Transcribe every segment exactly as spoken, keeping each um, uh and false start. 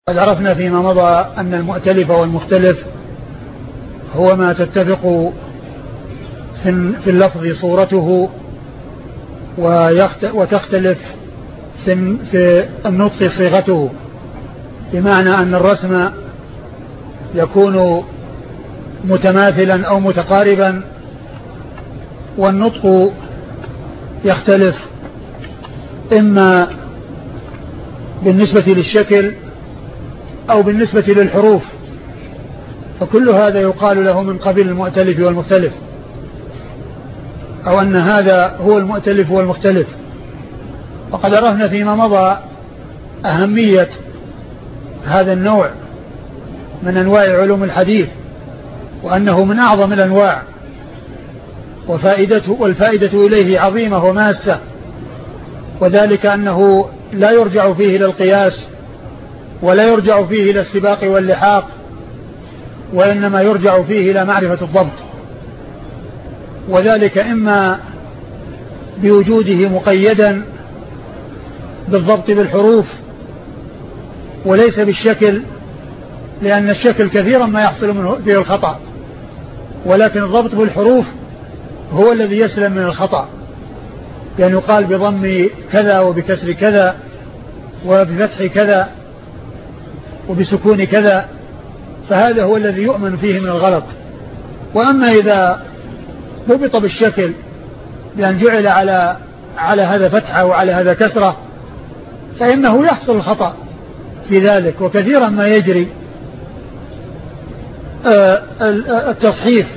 قد عرفنا فيما مضى أن المؤتلف والمختلف هو ما تتفق في اللفظ صورته وتختلف في النطق صيغته، بمعنى أن الرسم يكون متماثلا أو متقاربا، والنطق يختلف إما بالنسبة للشكل أو بالنسبة للحروف، فكل هذا يقال له من قبيل المؤتلف والمختلف، أو أن هذا هو المؤتلف والمختلف. وقد عرفنا فيما مضى أهمية هذا النوع من أنواع علوم الحديث، وأنه من أعظم الأنواع، وفائدته والفائدة إليه عظيمة وماسة، وذلك أنه لا يرجع فيه إلى القياس ولا يرجع فيه إلى السباق واللحاق، وإنما يرجع فيه إلى معرفة الضبط، وذلك إما بوجوده مقيدا بالضبط بالحروف وليس بالشكل، لأن الشكل كثيرا ما يحصل منه فيه الخطأ، ولكن الضبط بالحروف هو الذي يسلم من الخطأ، يعني يقال بضم كذا وبكسر كذا وبفتح كذا وبسكون كذا، فهذا هو الذي يؤمن فيه من الغلط. وأما إذا ضبط بالشكل بأن جعل على على هذا فتحة وعلى هذا كسرة، فإنه يحصل الخطأ في ذلك، وكثيرا ما يجري التصحيف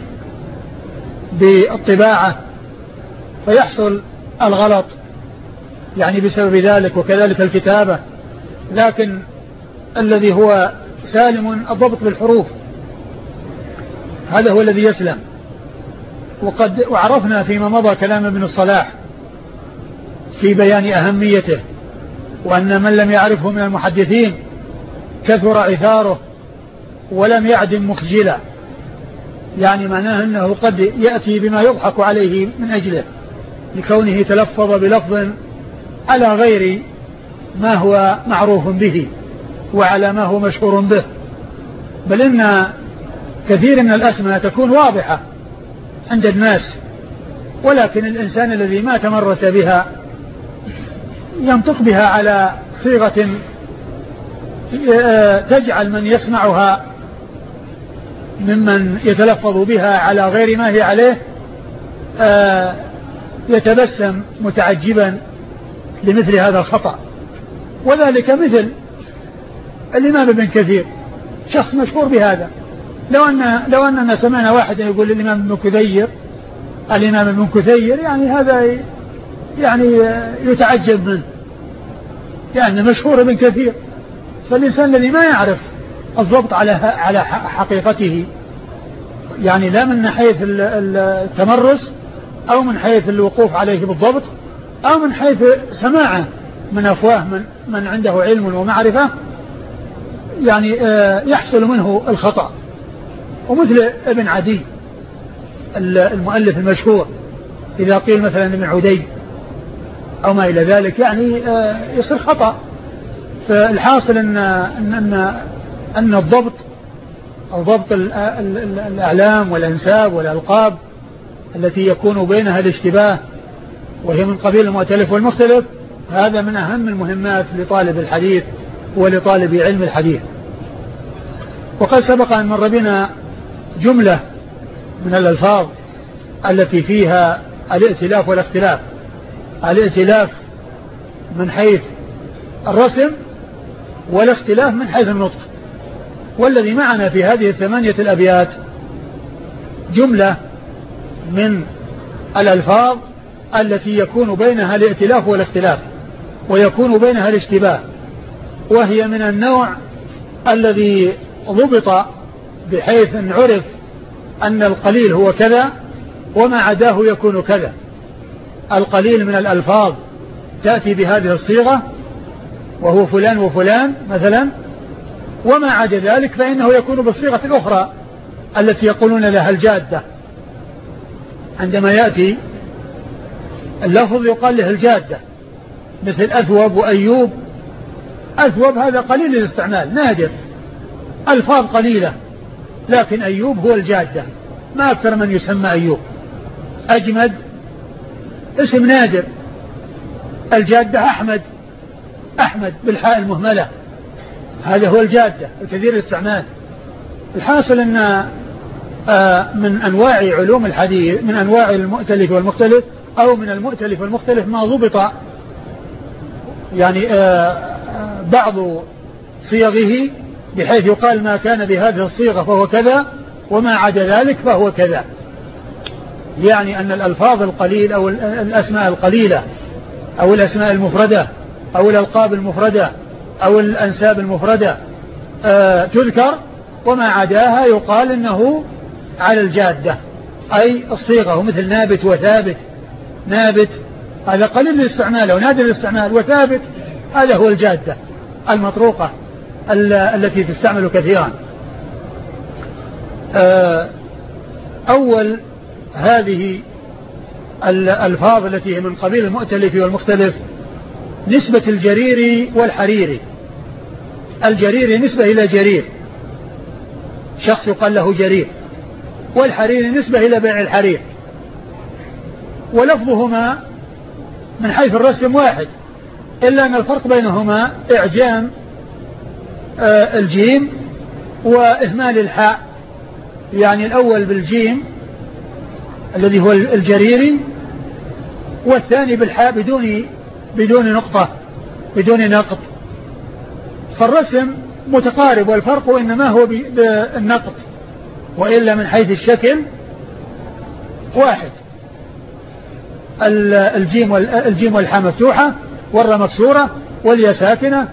بالطباعة فيحصل الغلط يعني بسبب ذلك، وكذلك الكتابة، لكن الذي هو سالم الضبط بالحروف هذا هو الذي يسلم. وقد وعرفنا فيما مضى كلام ابن الصلاح في بيان أهميته، وأن من لم يعرفه من المحدثين كثر عثاره ولم يعدم مخجلا، يعني معناه أنه قد يأتي بما يضحك عليه من أجله لكونه تلفظ بلفظ على غير ما هو معروف به وعلى ما هو مشهور به، بل إن كثير من الأسماء تكون واضحة عند الناس، ولكن الإنسان الذي ما تمرس بها ينطق بها على صيغة تجعل من يسمعها ممن يتلفظ بها على غير ما هي عليه يتبسم متعجبا لمثل هذا الخطأ. وذلك مثل الإمام ابن كثير، شخص مشهور بهذا، لو أن لو أننا سمعنا واحد يقول الإمام ابن كثير الإمام ابن كثير يعني هذا يعني يتعجب منه، يعني مشهور ابن كثير. فالإنسان الذي ما يعرف الضبط على على حقيقته، يعني لا من حيث التمرس أو من حيث الوقوف عليه بالضبط أو من حيث سماعه من أفواه من, من عنده علم ومعرفة، يعني يحصل منه الخطأ. ومثل ابن عدي المؤلف المشهور، إذا قيل مثلا ابن عدي أو ما إلى ذلك يعني يصير خطأ. فالحاصل أن, أن, أن الضبط أو ضبط الأعلام والأنساب والألقاب التي يكون بينها الاشتباه وهي من قبيل المؤتلف والمختلف، هذا من أهم المهمات لطالب الحديث ولطالب علم الحديث. وقد سبق أن مر بنا جملة من الألفاظ التي فيها الائتلاف والاختلاف، الائتلاف من حيث الرسم والاختلاف من حيث النطق. والذي معنا في هذه الثمانية الأبيات جملة من الألفاظ التي يكون بينها الائتلاف والاختلاف ويكون بينها الاشتباه، وهي من النوع الذي ضبط بحيث أن عرف أن القليل هو كذا وما عداه يكون كذا. القليل من الألفاظ تأتي بهذه الصيغة وهو فلان وفلان مثلا، وما عدا ذلك فإنه يكون بالصيغة الأخرى التي يقولون لها الجادة. عندما يأتي اللفظ يقال له الجادة، مثل أثوب وأيوب أثوب هذا قليل الاستعمال نادر، ألفاظ قليلة، لكن أيوب هو الجادة، ما أكثر من يسمى أيوب. أجمد اسم نادر، الجادة أحمد، أحمد بالحاء المهملة، هذا هو الجادة الكثير الاستعمال. الحاصل أن من أنواع علوم الحديث، من أنواع المؤتلف والمختلف، أو من المؤتلف والمختلف ما ضبط يعني بعض صيغه بحيث يقال ما كان بهذه الصيغة فهو كذا، وما عدا ذلك فهو كذا. يعني أن الألفاظ القليل أو الأسماء القليلة أو الأسماء المفردة أو الألقاب المفردة أو الأنساب المفردة آه تذكر، وما عداها يقال إنه على الجادة أي الصيغة، مثل نابت وثابت. نابت هذا قليل الاستعمال أو نادر الاستعمال، وثابت هذا هو الجادة المطروقة التي تستعمل كثيرا. آه أول هذه الألفاظ التي هي من قبيل المؤتلف والمختلف نسبة الجريري والحريري. الجريري نسبة إلى جرير، شخص يقال له جرير، والحريري نسبة إلى بيع الحرير، ولفظهما من حيث الرسم واحد، إلا أن الفرق بينهما إعجام آه الجيم وإهمال الحاء. يعني الأول بالجيم الذي هو الجريري، والثاني بالحاء بدون بدون نقطة بدون نقط. فالرسم متقارب، والفرق إنما هو بالنقط، وإلا من حيث الشكل واحد. الجيم والجيم والحاء مفتوحة، والراء مكسورة، والياء ساكنة،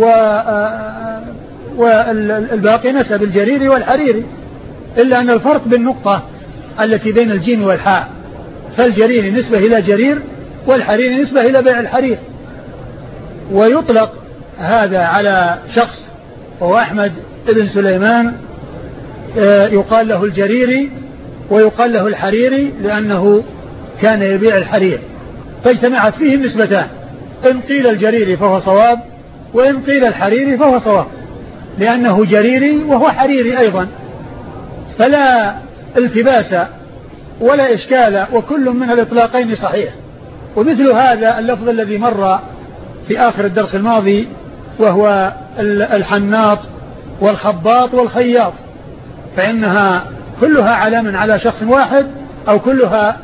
والباقي نسب الجريري والحريري، إلا أن الفرق بالنقطة التي بين الجيم والحاء، فالجريري نسبة إلى جرير، والحريري نسبة إلى بيع الحرير. ويطلق هذا على شخص وهو أحمد بن سليمان، يقال له الجريري ويقال له الحريري لأنه كان يبيع الحرير، فاجتمعت فيه النسبتان، إن قيل الجريري فهو صواب، وإن قيل الحريري فهو صواب، لأنه جريري وهو حريري أيضا، فلا التباس ولا إشكال، وكل من الإطلاقين صحيح. ومثل هذا اللفظ الذي مر في آخر الدرس الماضي، وهو الحناط والخباط والخياط، فإنها كلها علام على شخص واحد، أو كلها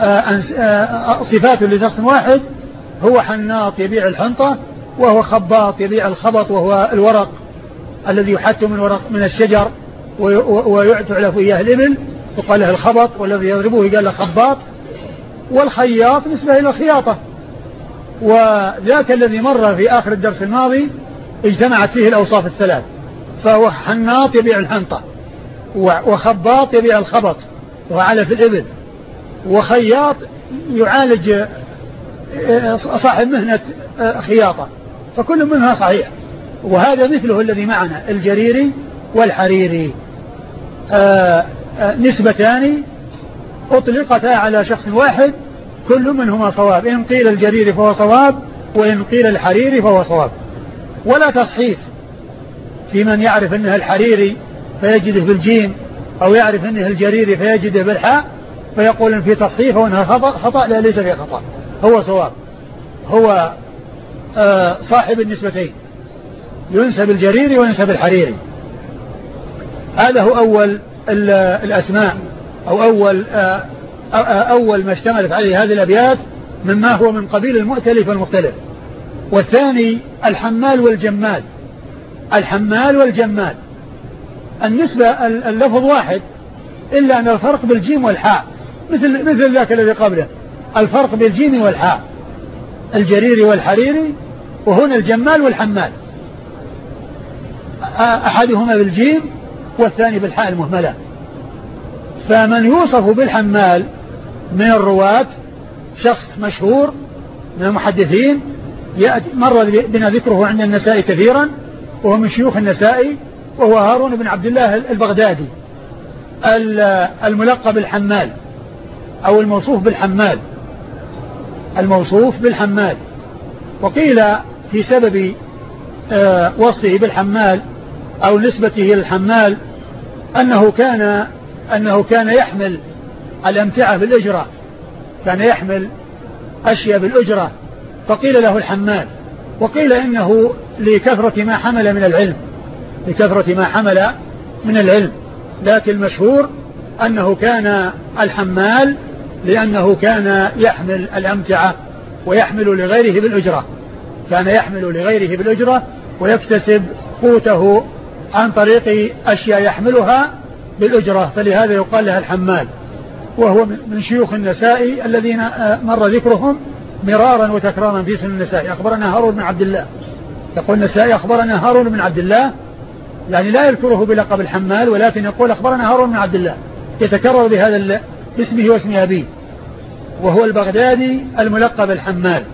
صفات لشخص واحد. هو حناط يبيع الحنطة، وهو خباط يبيع الخبط، وهو الورق الذي يحت من ورق من الشجر ويعتعلف إياه الإبل، وقال له الخبط، والذي يضربه قال له خباط. والخياط نسبة إلى الخياطة، وذاك الذي مر في آخر الدرس الماضي اجتمعت فيه الأوصاف الثلاث، فهو حناط يبيع الحنطة، وخباط يبيع الخبط وعلف الإبل، وخياط يعالج صاحب مهنة خياطة، فكل منها صحيح. وهذا مثله الذي معنا الجريري والحريري، آآ آآ نسبتان أطلقتا على شخص واحد، كل منهما صواب، إن قيل الجريري فهو صواب، وإن قيل الحريري فهو صواب. ولا تصحيف في من يعرف أنها الحريري فيجده بالجيم، أو يعرف أنها الجريري فيجده بالحاء، فيقول إن في تصحيف وأنها خطأ. خطأ لا، ليس في خطأ، هو صواب، هو صاحب النسبتين، ينسب الجريري وينسب الحريري. هذا هو أول الأسماء، أو أول أول ما اشتملت عليه هذه الأبيات مما هو من قبيل المؤتلف والمختلف. والثاني الحمال والجمال. الحمال والجمال النسبة اللفظ واحد، إلا أن الفرق بالجيم والحاء، مثل مثل ذاك الذي قبله، الفرق بالجيم والحاء، الجريري والحريري، وهنا الجمال والحمال، أحدهما بالجيم والثاني بالحاء المهملة. فمن يوصف بالحمال من الرواة شخص مشهور من المحدثين، مر بنا ذكره عند النسائي كثيرا، وهو من شيوخ النسائي، وهو هارون بن عبد الله البغدادي الملقب بالحمال، أو الموصوف بالحمال، الموصوف بالحمال. وقيل في سبب آه وصفه بالحمال أو نسبته للحمال أنه كان أنه كان يحمل الأمتعة بالأجرة، كان يحمل أشياء بالأجرة، فقيل له الحمال. وقيل إنه لكثرة ما حمل من العلم، لكثرة ما حمل من العلم، لكن المشهور أنه كان الحمال لأنه كان يحمل الأمتعة ويحمل لغيره بالأجرة، كان يحمل لغيره بالأجرة ويكتسب قوته عن طريق أشياء يحملها بالأجرة، فلهذا يقال لها الحمال. وهو من شيوخ النسائي الذين مر ذكرهم مرارا وتكرارا في سنن النسائي. أخبرنا هارون بن عبد الله، يقول النسائي أخبرنا هارون بن عبد الله، يعني لا يذكره بلقب الحمال ولكن يقول أخبرنا هارون بن عبد الله، يتكرر بهذا باسمه واسم أبيه، وهو البغدادي الملقب الحمال.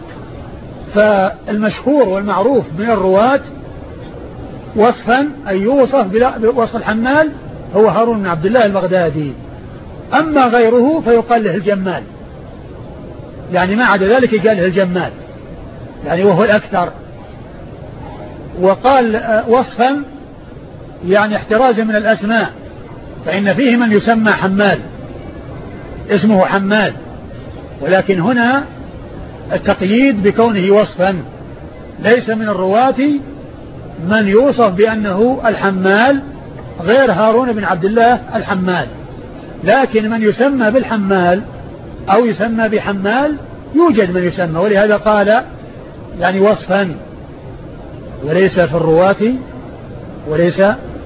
فالمشهور والمعروف من الرواة وصفا أي يوصف بوصف الحمال هو هارون بن عبد الله البغدادي. أما غيره فيقال له الجمال، يعني ما عدا ذلك قال له الجمال، يعني وهو الأكثر. وقال وصفا يعني احترازا من الأسماء، فإن فيه من يسمى حمال اسمه حمال، ولكن هنا التقييد بكونه وصفا، ليس من الرواة من يوصف بأنه الحمال غير هارون بن عبد الله الحمال، لكن من يسمى بالحمال أو يسمى بحمال يوجد من يسمى، ولهذا قال يعني وصفا، وليس في الرواة وليس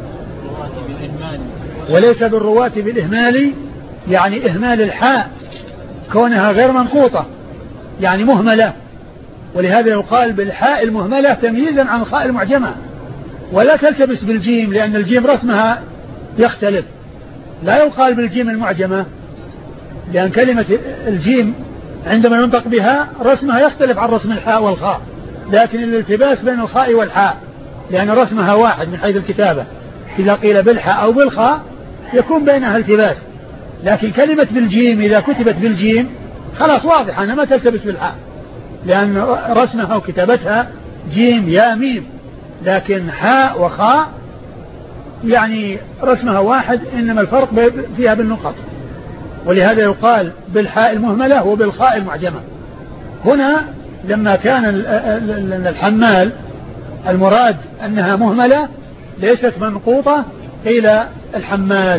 وليس بالرواة بالإهمال، يعني إهمال الحاء كونها غير منقوطة يعني مهملة، ولهذا يقال بالحاء المهملة تمييزا عن الخاء المعجمة، ولا تلتبس بالجيم لأن الجيم رسمها يختلف، لا يقال بالجيم المعجمة لأن كلمة الجيم عندما ينطق بها رسمها يختلف عن رسم الحاء والخاء، لكن الالتباس بين الخاء والحاء لأن رسمها واحد من حيث الكتابة، إذا قيل بالحاء أو بالخاء يكون بينها التباس، لكن كلمة بالجيم إذا كتبت بالجيم خلاص واضحة أنها ما تلتبس بالحاء لأن رسمها وكتابتها جيم يا ميم، لكن حاء وخاء يعني رسمها واحد إنما الفرق فيها بالنقط، ولهذا يقال بالحاء المهملة وبالخاء المعجمة. هنا لما كان الحمال المراد أنها مهملة ليست منقوطة قيل الحمال.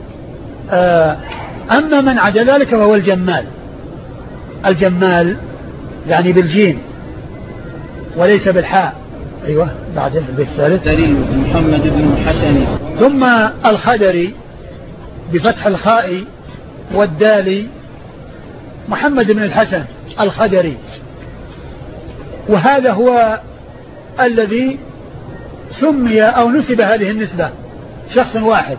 أما من عدا ذلك فهو الجمال، الجمال يعني بالجيم وليس بالحاء. أيوة بعد البيت الثالث محمد بن الحسن. ثم الخدري بفتح الخاء والدال محمد بن الحسن الخدري، وهذا هو الذي سمي أو نسب هذه النسبة شخص واحد،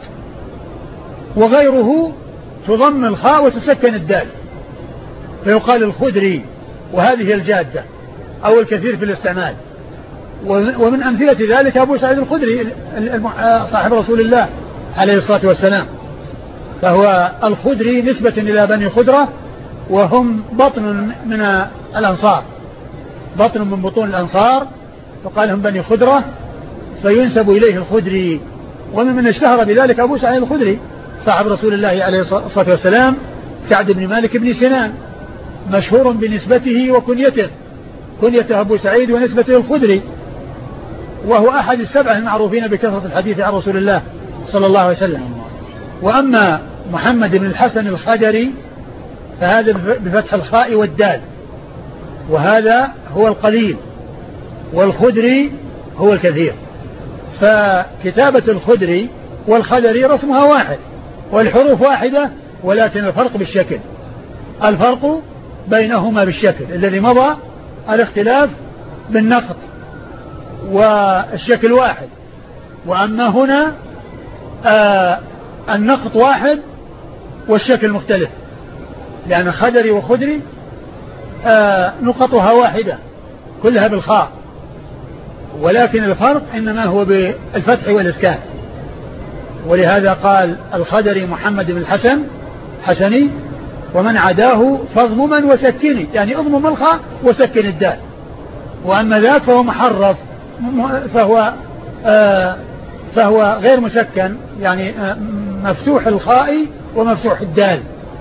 وغيره تضم الخاء وتسكن الدال فيقال الخدري، وهذه الجادة أو الكثير في الاستعمال. ومن أمثلة ذلك أبو سعيد الخدري صاحب رسول الله عليه الصلاة والسلام، فهو الخدري نسبة إلى بني خدرة وهم بطن من الأنصار، بطن من بطون الأنصار فقال هم بني خدرة فينسب إليه الخدري. ومن من اشتهر بذلك أبو سعيد الخدري صاحب رسول الله عليه الصلاة والسلام سعد بن مالك بن سنان، مشهور بنسبته وكنيته، كنيته أبو سعيد ونسبته الخدري، وهو أحد السبعة المعروفين بكثرة الحديث عن رسول الله صلى الله عليه وسلم. وأما محمد بن الحسن الخدري فهذا بفتح الخاء والدال، وهذا هو القليل، والخدري هو الكثير. فكتابة الخدري والخدري رسمها واحد والحروف واحدة، ولكن الفرق بالشكل، الفرق بينهما بالشكل الذي مضى، الاختلاف بالنقط والشكل واحد. وأما هنا آه النقط واحد والشكل مختلف، لأن خدري وخدري آه نقطها واحدة كلها بالخاء، ولكن الفرق إنما هو بالفتح والإسكان. ولهذا قال الخدري محمد بن الحسن حسني، ومن عداه فاضمما وسكني، يعني اضمم الخاء وسكن الدال، وأما ذاك فهو محرف فهو آه فهو غير مسكن، يعني آه مفتوح الخاء ومفتوح الدال.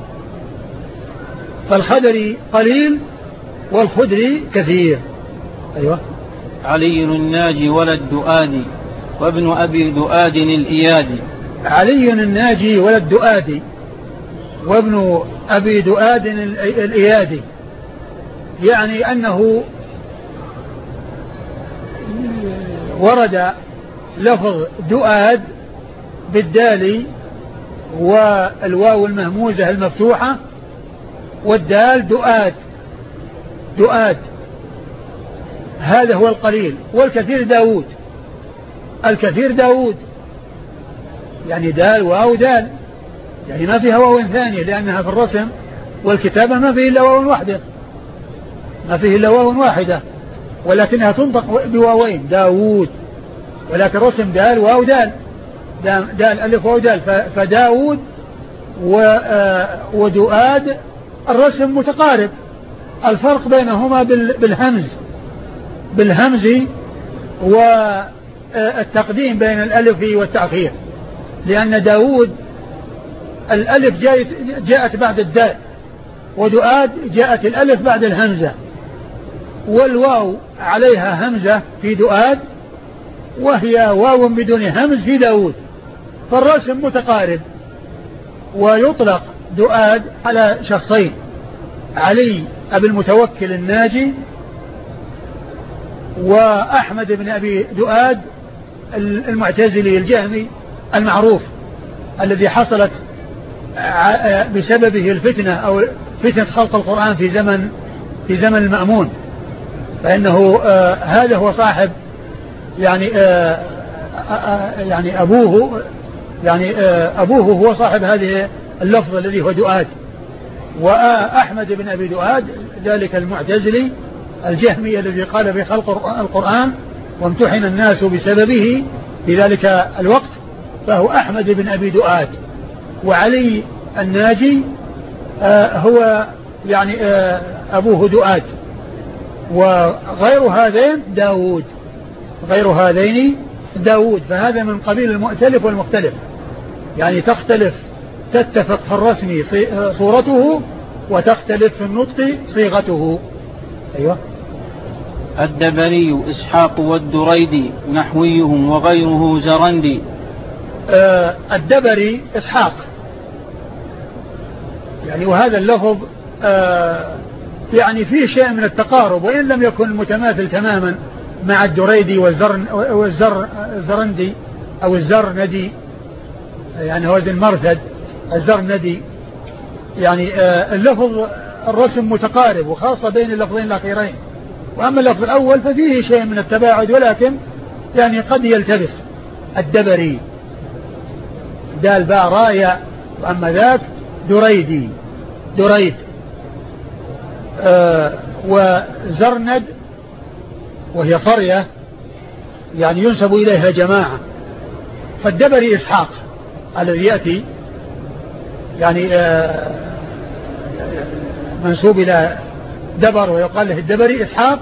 فالخدري قليل والخدري كثير. أيوة. علي الناجي ولد دؤادي وابن أبي دؤاد الإيادي. علي الناجي ولد دؤادي وابن أبي دؤاد الإيادي، يعني أنه ورد لفظ دؤاد بالدال والواو المهموزة المفتوحة والدال دؤاد دؤاد، هذا هو القليل. والكثير داود، الكثير داود يعني دال واو دال، يعني ما فيها واو ثانية، لأنها في الرسم والكتابة ما فيه إلا واو واحدة، ما فيه إلا واو واحدة، ولكنها تنطق بواوين داود، ولكن رسم دال واو دال، دال ألف واو دال. فداود ودؤاد الرسم متقارب، الفرق بينهما بالهمز بالهمز والتقديم بين الألف والتأخير، لأن داود الألف جاءت بعد الدال، ودؤاد جاءت الألف بعد الهمزة، والواو عليها همزة في دؤاد وهي واو بدون همز في داود، فالرسم متقارب. ويطلق دؤاد على شخصين، علي أبي المتوكل الناجي، وأحمد بن أبي دؤاد المعتزلي الجهمي المعروف الذي حصلت بسببه الفتنة أو فتنة خلق القرآن في زمن في زمن المأمون، فإنه آه هذا هو صاحب يعني آه آه يعني أبوه يعني آه أبوه هو صاحب هذه اللفظ الذي هو دؤاد. وأحمد بن أبي دؤاد ذلك المعتزلي الجهمي الذي قال في خلق القرآن وامتحن الناس بسببه في ذلك الوقت، فهو أحمد بن أبي دؤاد. وعلي الناجي آه هو يعني آه أبوه دؤاد. وغير هذين داود، غير هذين داود، فهذا من قبيل المؤتلف والمختلف، يعني تختلف تتفق في الرسم صورته وتختلف في النطق صيغته. أيوة. الدبري إسحاق والدريدي نحويهم وغيره زرندي. آه الدبري إسحاق، يعني وهذا اللفظ آه يعني فيه شيء من التقارب، وإن لم يكن متماثل تماما مع الدريدي والزر والزر الزرندي أو الزرندي، يعني هو وزن مرثد الزرندي، يعني آه اللفظ الرسم متقارب، وخاصة بين اللفظين الأخيرين. وأما اللفظ الأول ففيه شيء من التباعد، ولكن يعني قد يلتبس. الدبري دال باء راء، وأما ذاك دريدي دريد. آه وزرند وهي قرية يعني ينسب إليها جماعة. فالدبري إسحاق الذي يأتي يعني آه منسوب إلى دبر ويقال له الدبري إسحاق.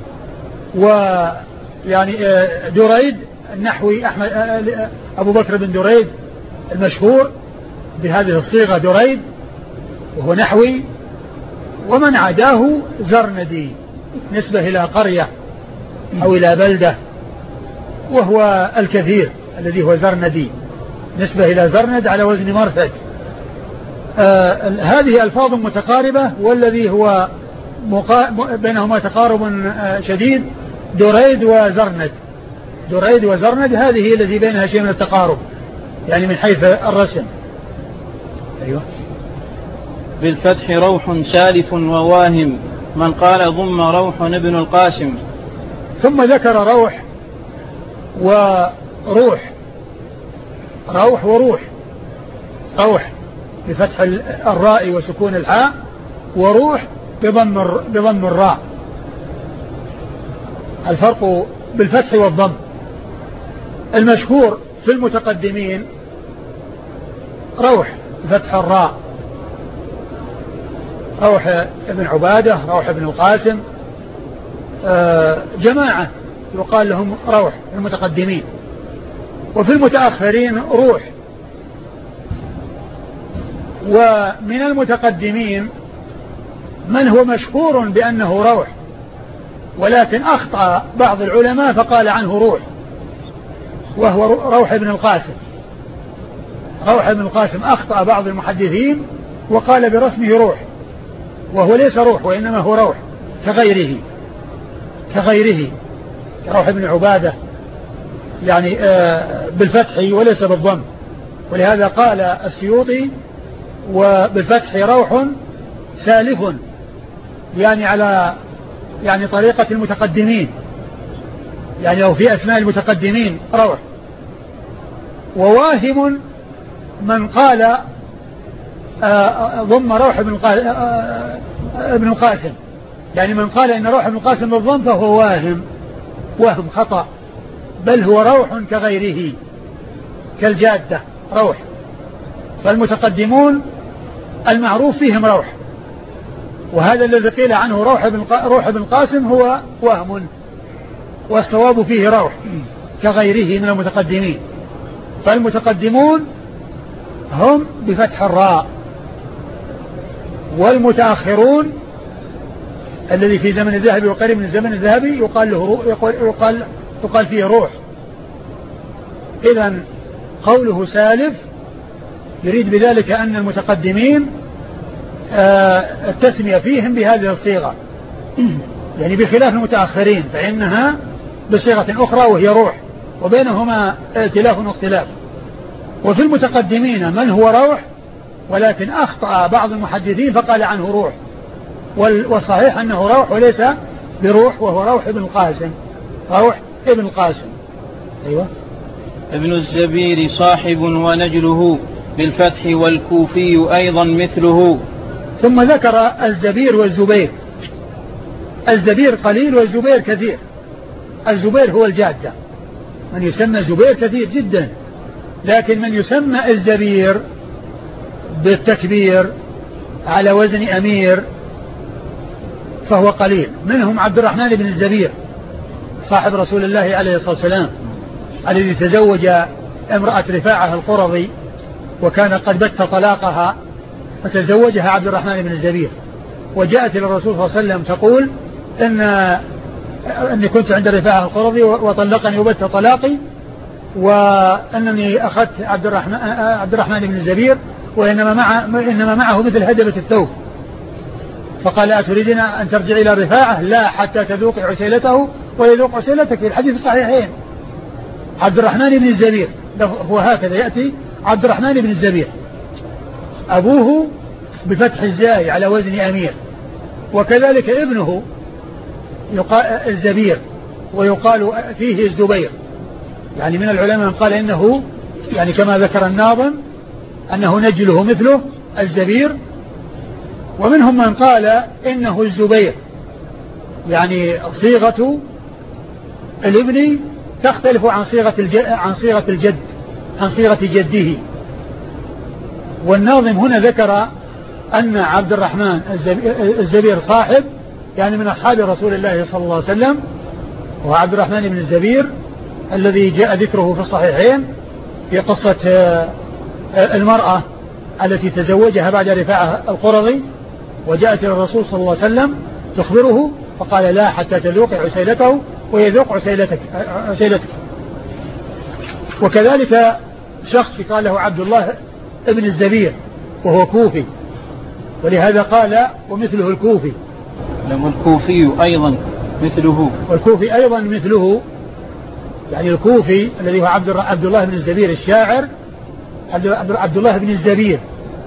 ويعني آه دريد النحوي أحمد آه أبو بكر بن دريد المشهور بهذه الصيغة دريد وهو نحوي. ومن عداه زرندي نسبة إلى قرية أو إلى بلدة، وهو الكثير الذي هو زرندي نسبة إلى زرند على وزن مرثد. آه هذه ألفاظ متقاربة، والذي هو مقا... بينهما تقارب آه شديد دريد وزرند. دريد وزرند هذه التي بينها شيء من التقارب يعني من حيث الرسم. أيوة. بالفتح روح سالف وواهم من قال ضم روح ابن القاسم. ثم ذكر روح وروح، روح وروح، روح بفتح الراء وسكون الحاء، وروح بضم بضم الراء. الفرق بالفتح والضم. المشهور في المتقدمين روح بفتح الراء، روح ابن عبادة، روح ابن القاسم، آه جماعة يقال لهم روح المتقدمين. وفي المتأخرين روح. ومن المتقدمين من هو مشهور بأنه روح، ولكن أخطأ بعض العلماء فقال عنه روح، وهو روح بن القاسم. روح بن القاسم أخطأ بعض المحدثين وقال برسمه روح، وهو ليس روح وإنما هو روح كغيره كغيره روح بن عبادة يعني آه بالفتح وليس بالضم. ولهذا قال السيوطي وبالفتح روح سالف، يعني على يعني طريقة المتقدمين، يعني أو في أسماء المتقدمين روح. وواهم من قال ضم روح ابن ابن القاسم، يعني من قال إن روح ابن القاسم بالضم فهو واهم، وهم خطأ، بل هو روح كغيره كالجادة روح. فالمتقدمون المعروف فيهم روح، وهذا الذي قيل عنه روح ابن روح ابن القاسم هو وهم، والصواب فيه روح كغيره من المتقدمين. فالمتقدمون هم بفتح الراء، والمتأخرون الذي في زمن الذهبي وقريب من الزمن الذهبي يقال له يقال يقال, يقال فيه روح. إذن قوله سالف يريد بذلك أن المتقدمين التسمية فيهم بهذه الصيغة، يعني بخلاف المتأخرين فإنها بصيغة أخرى وهي روح، وبينهما ائتلاف واختلاف. وفي المتقدمين من هو روح، ولكن أخطأ بعض المحدثين فقال عنه روح، والصحيح أنه روح وليس بروح، وهو روح ابن القاسم. روح ابن القاسم. أيوة. ابن الزبير صاحب ونجله بالفتح، والكوفي أيضا مثله. ثم ذكر الزبير والزبير. الزبير قليل والزبير كثير. الزبير هو الجادة، من يسمى زبير كثير جدا، لكن من يسمى الزبير بالتكبير على وزن أمير فهو قليل. منهم عبد الرحمن بن الزبير صاحب رسول الله عليه الصلاة والسلام الذي تزوج امرأة رفاعة القرظي، وكان قد بت طلاقها فتزوجها عبد الرحمن بن الزبير، وجاءت إلى الرسول صلى الله عليه وسلم تقول إن أني كنت عند رفاعة القرظي وطلقني وبت طلاقي، وأنني أخذت عبد الرحمن, عبد الرحمن بن الزبير، وإنما مع إنما معه مثل هدبة الثوب. فقال أتريدين أن ترجعي إلى رفاعة؟ لا، حتى تذوقي عسيلته ويذوق عسيلتك، في الحديث الصحيحين. عبد الرحمن بن الزبير هو هكذا يأتي عبد الرحمن بن الزبير، أبوه بفتح الزاي على وزن أمير، وكذلك ابنه يقال الزبير ويقال فيه الزبير. يعني من العلماء من قال إنه يعني كما ذكر الناظم أنه نجله مثله الزبير، ومنهم من قال إنه الزبير، يعني صيغة الابن تختلف عن صيغة الجد عن صيغة الجد عن صيغة جده. والناظم هنا ذكر أن عبد الرحمن الزبير صاحب يعني من أصحاب رسول الله صلى الله عليه وسلم، وهو عبد الرحمن بن الزبير الذي جاء ذكره في الصحيحين في قصة المرأة التي تزوجها بعد رفاعة القرظي، وجاءت إلى الرسول صلى الله عليه وسلم تخبره فقال لا حتى تذوق عسيلته ويذوق عسيلتك, عسيلتك. وكذلك شخص قال له عبد الله ابن الزبير وهو كوفي، ولهذا قال ومثله الكوفي. لما الكوفي أيضا مثله، والكوفي أيضا مثله، يعني الكوفي الذي هو عبد, عبد الله بن الزبير الشاعر عبد الله بن الزبير،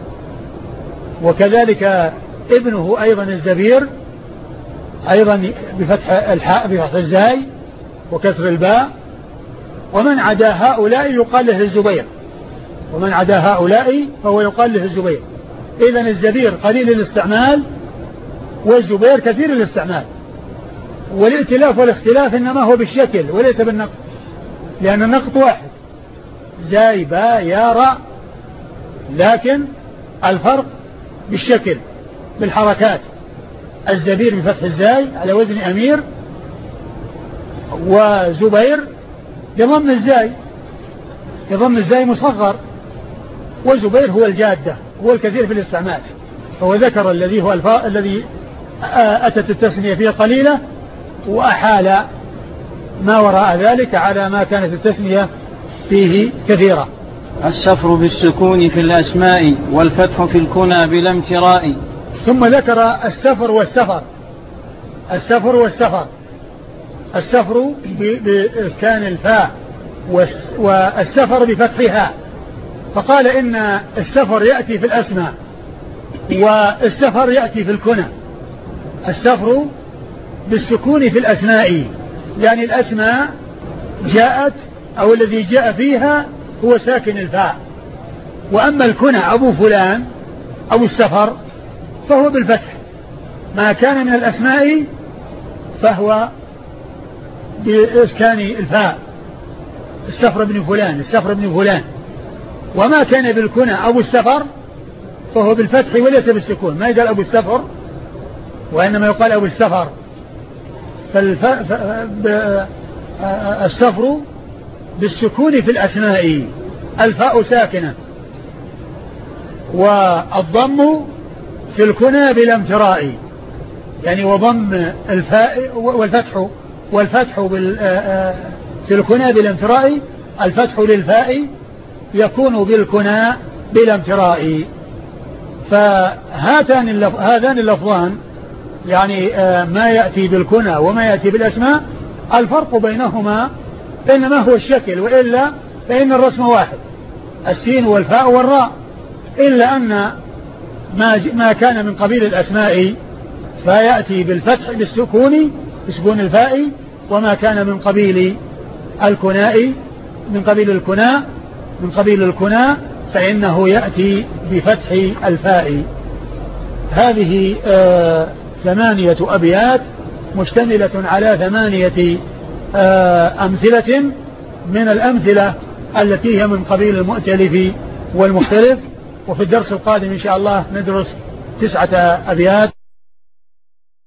وكذلك ابنه أيضا الزبير أيضا بفتح الحاء بفتح الزاي وكسر الباء. ومن عدا هؤلاء يقال له الزبير، ومن عدا هؤلاء فهو يقال له الزبير. إذن الزبير قليل الاستعمال والزبير كثير الاستعمال، والائتلاف والاختلاف إنما هو بالشكل وليس بالنقط، لأن النقط واحد زاي باء يا راء، لكن الفرق بالشكل بالحركات. الزبير بفتح الزاي على وزن أمير وزبير بضم الزاي، بضم الزاي مصغر، وزبير هو الجادة، هو الكثير في الاستعمال. هو ذكر الذي هو الفاء الذي أتت التسمية فيه قليلة، وأحال ما وراء ذلك على ما كانت التسمية فيه كثيرة. السفر بالسكون في الأسماء والفتح في الكنى بلا امتراء. ثم ذكر السفر والسفر. السفر والسفر السفر بإسكان الفاء والسفر بفتحها. فقال إن السفر يأتي في الأسماء والسفر يأتي في الكنى. السفر بالسكون في الأسماء، يعني الأسماء جاءت أو الذي جاء فيها هو ساكن الفاء. وأما الكنى أبو فلان أو السفر فهو بالفتح، ما كان من الأسماء فهو بإسكان الفاء، السفر بن فلان، السفر بن فلان. وما كان بالكنى أبو السفر فهو بالفتح وليس بالسكون، ما يقال أبو السفر وإنما يقال أبو السفر. فالسفر بالسكون في الأسماء، الفاء ساكنة، والضم في الكنى بلا امتراء، يعني وضم الفاء والفتح والفتح في الكنى بلا امتراء، الفتح للفاء يكون بالكنى بلا امتراء. فهاتان هذان اللفظان يعني ما يأتي بالكنى وما يأتي بالأسماء الفرق بينهما إنما هو الشكل، وإلا فإن الرسم واحد، السين والفاء والراء، إلا أن ما ما كان من قبيل الأسماء فيأتي بالفتح بالسكون بسكون الفاء، وما كان من قبيل الكناء من قبيل الكناء من قبيل الكناء فإنه يأتي بفتح الفاء. هذه آه ثمانية أبيات مشتملة على ثمانية آه أمثلة من الأمثلة التي هي من قبيل المؤتلف والمختلف. وفي الدرس القادم إن شاء الله ندرس تسعة أبيات.